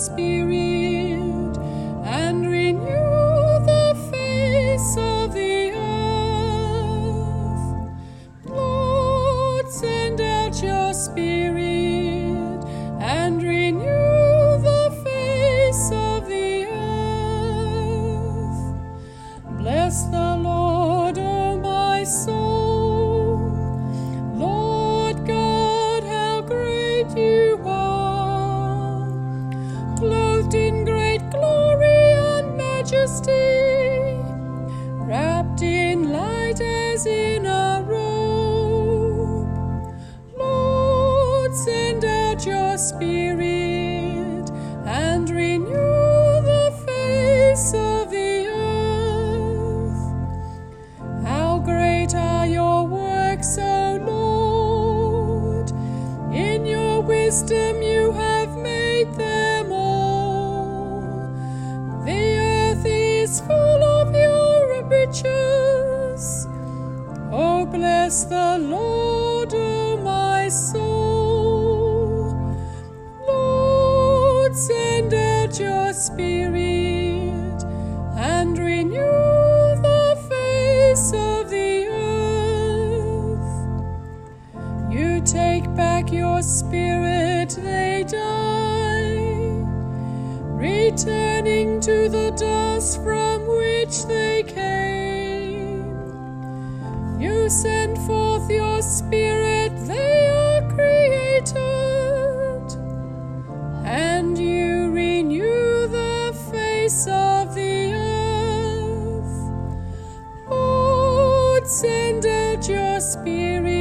Spirit and renew the face of the earth. Lord, send out your Spirit and renew the face of the earth. Bless the Lord, O my soul. Lord God, how great you are, clothed in great glory and majesty, wrapped in light as in a robe. Lord, send out your Spirit and renew the face of the earth. How great are your works, O Lord! In your wisdom you have made them all. The earth is full of your riches. Oh, bless the Lord, O my soul. Lord, send out your Spirit and renew the face of the earth. You take back your spirit, they die, returning to the dust from which they came. You send forth your Spirit, they are created, and you renew the face of the earth. Lord, send out your Spirit